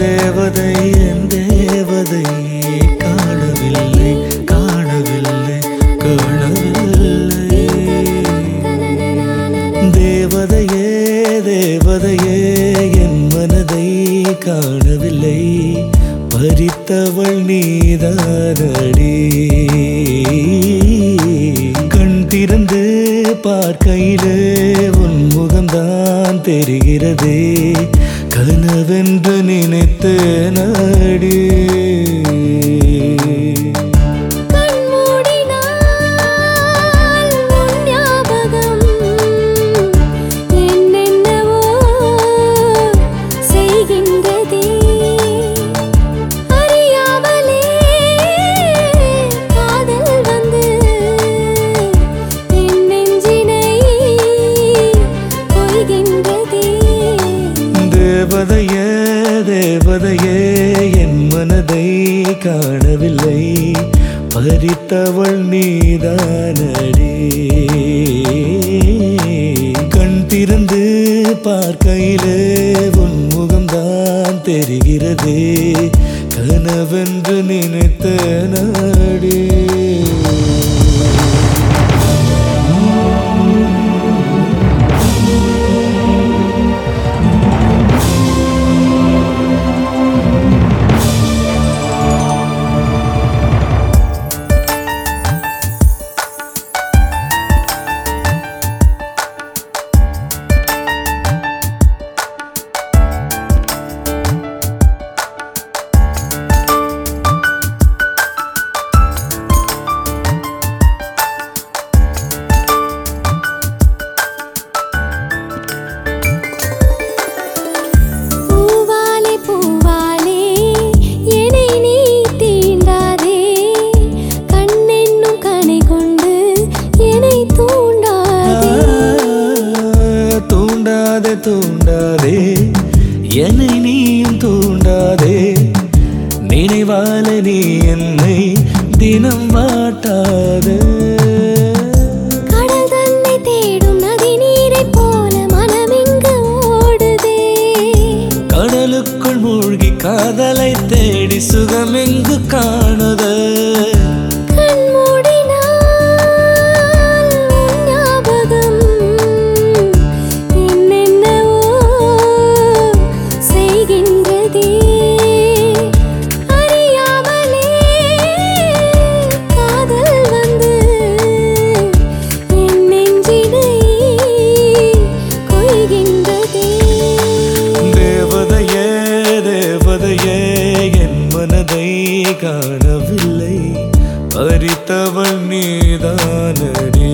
தேவதை என் தேவதை காணவில்லை காணவில்லை காணவில்லை. தேவதையே தேவதையே என் மனதை காணவில்லை பறித்தவள் நீதானடி. கண் திறந்து பார்க்கையிலே உன் முகம்தான் தெரிகிறதே கனவென்று நினைத்த நாடி. தேவதையே தேவதையே என் மனதை காணவில்லை பறித்தவள் நீதானடி. கண் திறந்து பார்க்கையிலே உன் முகம்தான் தெரிகிறதே கனவென்று நினைத்த நாடி. தூண்டாதே என்னை நீயும் தூண்டாதே நினைவால நீ என்னை தினம் வாட்டாதே. கடல் தன்னை தேடும் நதி நீரை போல மனமெங்கு ஓடுதே. கடலுக்குள் மூழ்கி காதலை தேடி சுகமெங்கு காணுதே. என் மனதை காணவில்லை பறித்தவள் நீதானடி.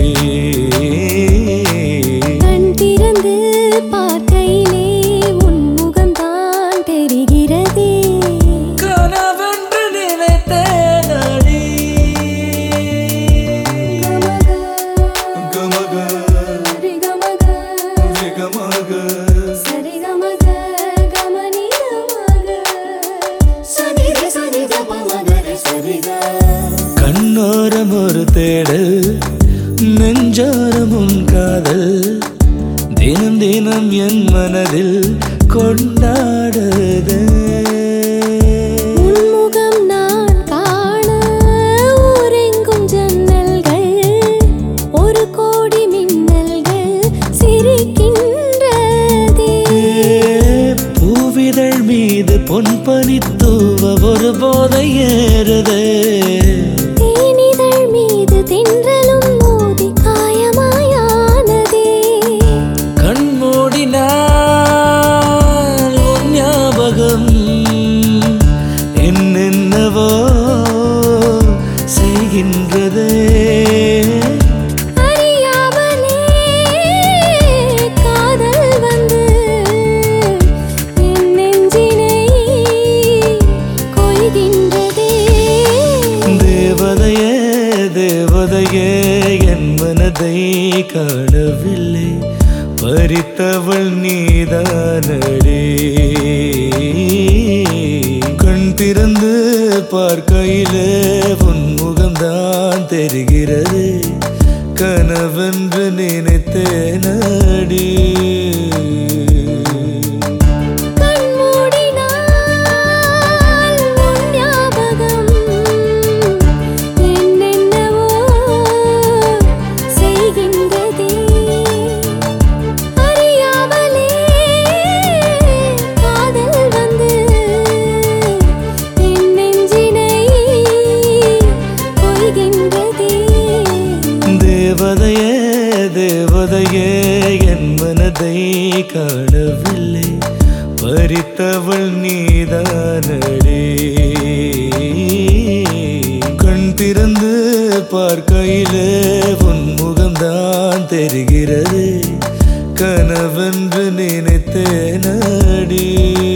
கண் திறந்து பார்க்கையிலே உன் முகம்தான் தெரிகிறதே கனவென்று நினைத்தேனடி. கமக ரிகமக ரிகமக சரிகமக கண்ணோரம் ஒரு தேடல் நெஞ்சோரம் உன் காதல் தினம் தினம் என் மனதில் கொண்டாடுதே. உன்முகம் நான் காண ஊரெங்கும் ஜன்னல்கள் ஒரு கோடி மின்னல்கள் சிரிக்கின்றதே. பூவிதழ் மீது பொன்பனி தூவ ஒரு போதை ஏறுதே. தேனிதழ் மீது தென்றலும் மோதி காயமாயானதே. கண் மூடினால் உன் ஞாபகம் என்னென்னவோ செய்கின்றதே. அறியாமலே காதல் வந்து என் நெஞ்சினை கொய்கின்றதே. தேவதையே தேவதையே என் மனதை காணவில்லை பறித்தவள் நீதானடி. கண் திறந்து பார்க்கையிலே உன் முகம்தான் தெரிகிறது கனவென்று நினைத்தேனடி. கண் மூடினால் நீதானடி. கண் திறந்து பார்க்கையிலே உன் முகம்தான் தெரிகிறது. கனவென்று நினைத்தேனடி.